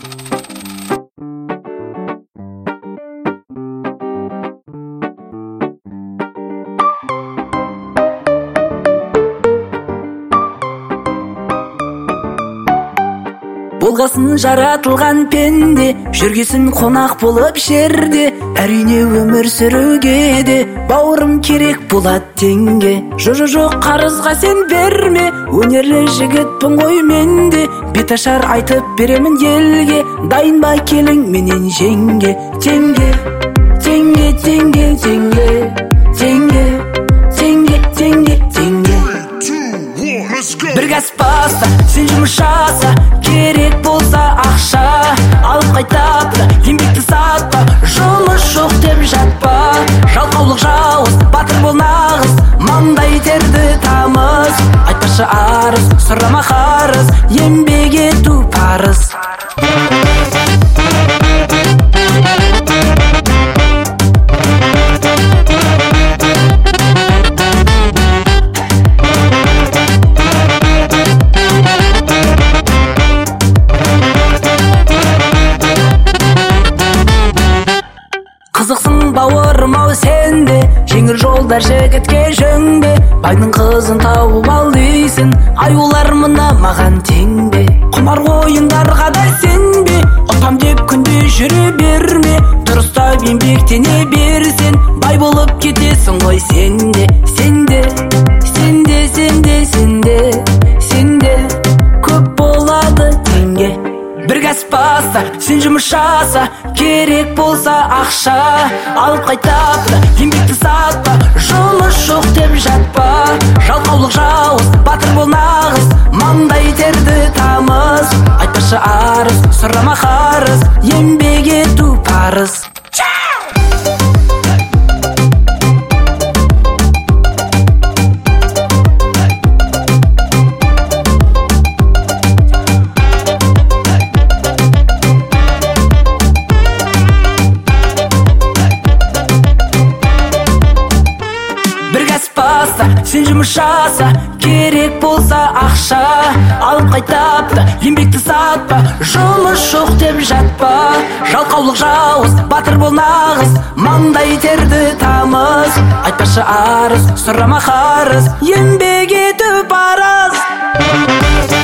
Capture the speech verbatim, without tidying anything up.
Болғасын жаратылған пенде, жүргесін қонақ болып жерде. Әрине өмір сүруге де бауырым керек болады теңге. Жо-жо жоқ қарызға сен берме, өнерлі жігітпін ғой менде. Беташар айтып беремін елге, дайын ба келің менен жеңге. Теңге, теңге, теңге, теңге, теңге, теңге, теңге, теңге. Бір газ баста, сен жұмыс жаса, керек болса ақша алып қайтап та, еңбекті сатпа, жұмыс жоқ деп жатпа. Жалқаулық жауыз, батыр бол нағыз, маңдай терді тамыз. Айтпашы арыз, сұрама қарыз, еңбек ету парыз. Қызықсың бауырым ау сенде, жеңіл жолдар жігітке жөнде. Байдың қызын тауып ал дейсің, аюлар мына маған теңбе. Құмар ойындарға да сенбе, ұтам деп күнде жүре берме. Дұрыстап еңбектене берсен, бай болып кетесің ғой сенде. Сенде, сенде, сенде, сенде, сенде көп болады теңге. Бір газ баста, сен жұмыс жаса, керек болса ақша алып қайтап та, еңбекті сатпа, жұмыс жоқ деп жатпа. Жалқаулық жауыз, батыр бол нағыз, маңдай терді тамыз. Айтпашы арыз, сұрама қарыз, еңбек ету парыз. Сен жұмыс жаса, керек болса ақша алып қайтап та, еңбекті сатпа, жұмыс жоқ деп жатпа. Жалқаулық жауыз, батыр бол нағыз, маңдай терді тамыз. Айтпашы арыз, сұрама қарыз, еңбек ету парыз.